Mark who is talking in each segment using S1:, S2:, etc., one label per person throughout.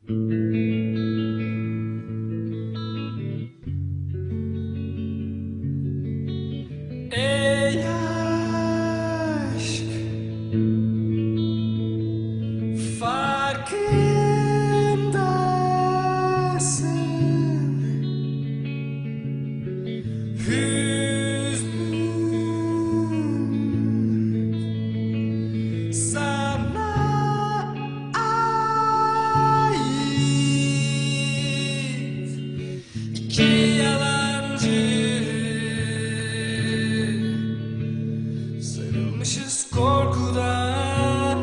S1: Ey aşk, farkındasın hüznüm sana ait. İki yalancı sarılmışız korkudan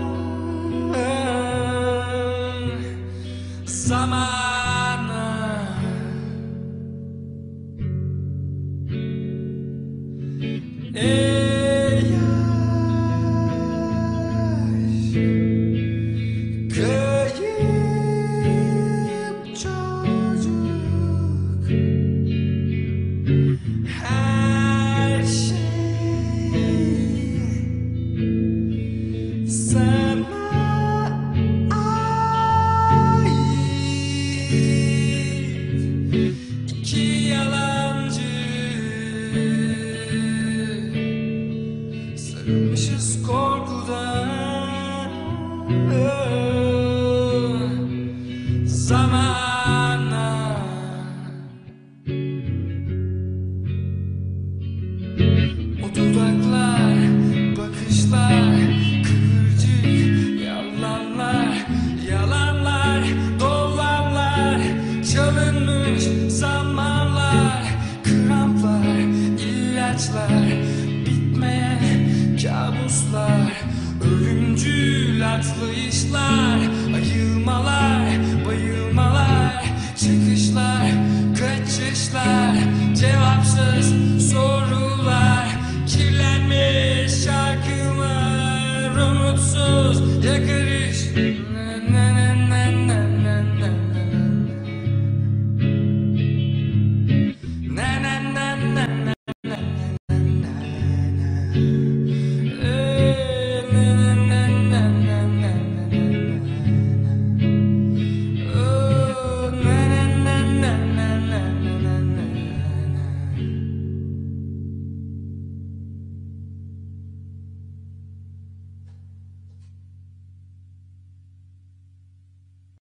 S1: zamana. Ey aşk, kayıp çocuk, her şey sana ait. İki yalancı sarılmışız korkudan zamana. O dudaklar, bakışlar, kıvırcık yalanlar, yalanlar, dolanlar, çalınmış zamanlar, kramplar, ilaçlar, bitmeyen kabuslar, ölümcül atlayışlar, ayılmalar, bayılmalar, çıkışlar, kaçışlar, cevapsız sorular, kirlenmiş şarkılar, umutsuz yakarış.